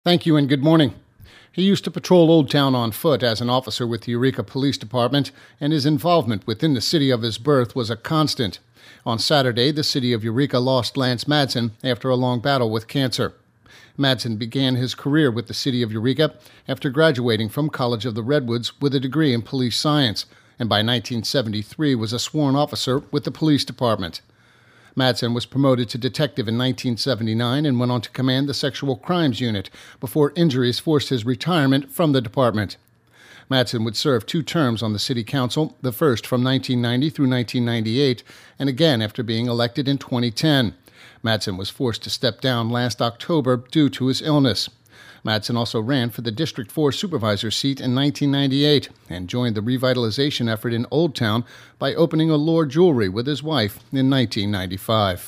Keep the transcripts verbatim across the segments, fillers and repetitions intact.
Thank you and good morning. He used to patrol Old Town on foot as an officer with the Eureka Police Department, and his involvement within the city of his birth was a constant. On Saturday, the city of Eureka lost Lance Madsen after a long battle with cancer. Madsen began his career with the city of Eureka after graduating from College of the Redwoods with a degree in police science, and by nineteen seventy-three was a sworn officer with the police department. Madsen was promoted to detective in nineteen seventy-nine and went on to command the Sexual Crimes Unit before injuries forced his retirement from the department. Madsen would serve two terms on the city council, the first from nineteen ninety through nineteen ninety-eight, and again after being elected in twenty ten. Madsen was forced to step down last October due to his illness. Madsen also ran for the District four supervisor seat in nineteen ninety-eight and joined the revitalization effort in Old Town by opening Allure Jewelry with his wife in nineteen ninety-five.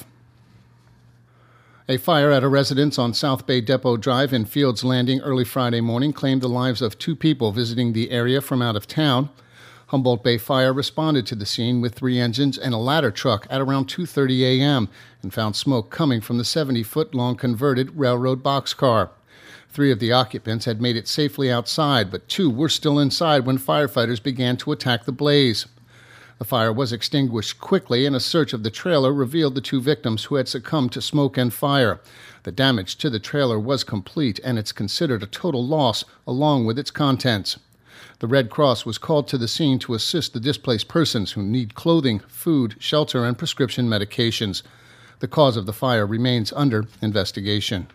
A fire at a residence on South Bay Depot Drive in Fields Landing early Friday morning claimed the lives of two people visiting the area from out of town. Humboldt Bay Fire responded to the scene with three engines and a ladder truck at around two thirty a.m. and found smoke coming from the seventy-foot-long converted railroad boxcar. Three of the occupants had made it safely outside, but two were still inside when firefighters began to attack the blaze. The fire was extinguished quickly, and a search of the trailer revealed the two victims who had succumbed to smoke and fire. The damage to the trailer was complete, and it's considered a total loss, along with its contents. The Red Cross was called to the scene to assist the displaced persons who need clothing, food, shelter, and prescription medications. The cause of the fire remains under investigation.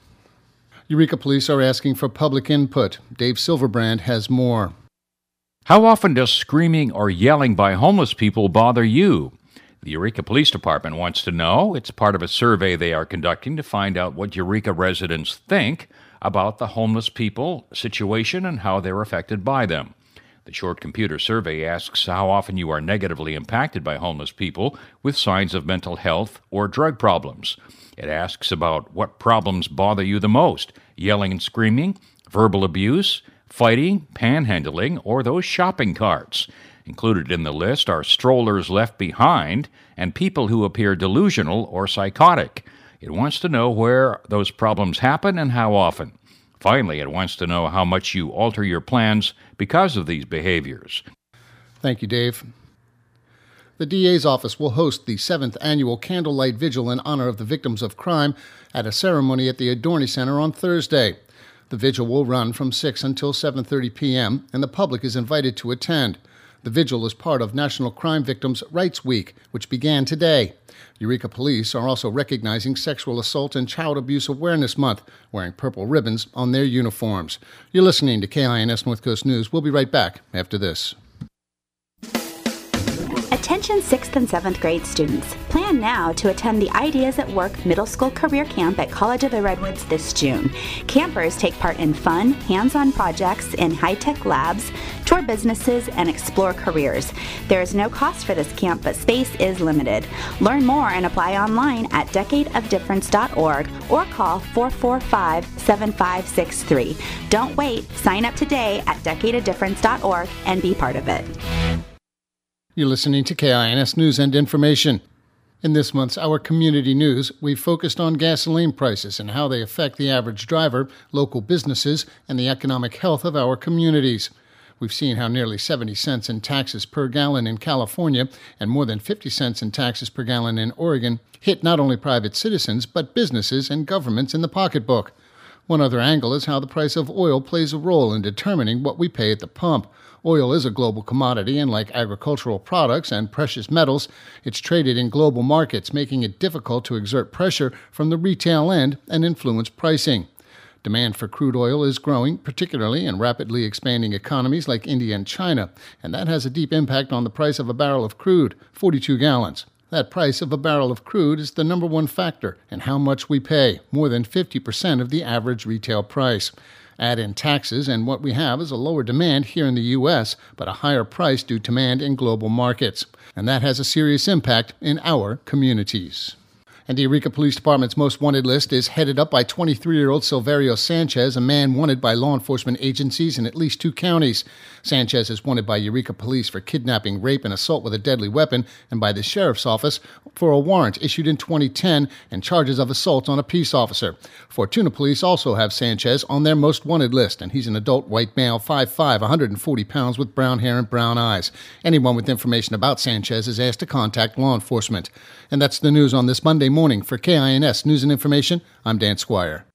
Eureka Police are asking for public input. Dave Silverbrand has more. How often does screaming or yelling by homeless people bother you? The Eureka Police Department wants to know. It's part of a survey they are conducting to find out what Eureka residents think about the homeless people situation and how they're affected by them. The short computer survey asks how often you are negatively impacted by homeless people with signs of mental health or drug problems. It asks about what problems bother you the most: yelling and screaming, verbal abuse, fighting, panhandling, or those shopping carts. Included in the list are strollers left behind and people who appear delusional or psychotic. It wants to know where those problems happen and how often. Finally, it wants to know how much you alter your plans because of these behaviors. Thank you, Dave. The D A's office will host the seventh annual Candlelight Vigil in honor of the victims of crime at a ceremony at the Adorny Center on Thursday. The vigil will run from six until seven thirty p.m., and the public is invited to attend. The vigil is part of National Crime Victims' Rights Week, which began today. Eureka Police are also recognizing Sexual Assault and Child Abuse Awareness Month, wearing purple ribbons on their uniforms. You're listening to K I N S North Coast News. We'll be right back after this. Attention sixth and seventh grade students. Plan now to attend the Ideas at Work Middle School Career Camp at College of the Redwoods this June. Campers take part in fun, hands-on projects in high-tech labs, tour businesses, and explore careers. There is no cost for this camp, but space is limited. Learn more and apply online at decade of difference dot org or call four four five, seven five six three. Don't wait. Sign up today at decade of difference dot org and be part of it. You're listening to K I N S News and Information. In this month's Our Community News, we've focused on gasoline prices and how they affect the average driver, local businesses, and the economic health of our communities. We've seen how nearly seventy cents in taxes per gallon in California and more than fifty cents in taxes per gallon in Oregon hit not only private citizens, but businesses and governments in the pocketbook. One other angle is how the price of oil plays a role in determining what we pay at the pump. Oil is a global commodity, and like agricultural products and precious metals, it's traded in global markets, making it difficult to exert pressure from the retail end and influence pricing. Demand for crude oil is growing, particularly in rapidly expanding economies like India and China, and that has a deep impact on the price of a barrel of crude, forty-two gallons. That price of a barrel of crude is the number one factor in how much we pay, more than fifty percent of the average retail price. Add in taxes, and what we have is a lower demand here in the U S, but a higher price due to demand in global markets. And that has a serious impact in our communities. And the Eureka Police Department's most wanted list is headed up by twenty-three-year-old Silverio Sanchez, a man wanted by law enforcement agencies in at least two counties. Sanchez is wanted by Eureka Police for kidnapping, rape, and assault with a deadly weapon, and by the Sheriff's Office for a warrant issued in twenty ten and charges of assault on a peace officer. Fortuna Police also have Sanchez on their most wanted list, and he's an adult white male, five foot five, one hundred forty pounds, with brown hair and brown eyes. Anyone with information about Sanchez is asked to contact law enforcement. And that's the news on this Monday morning. For K I N S News and Information, I'm Dan Squire.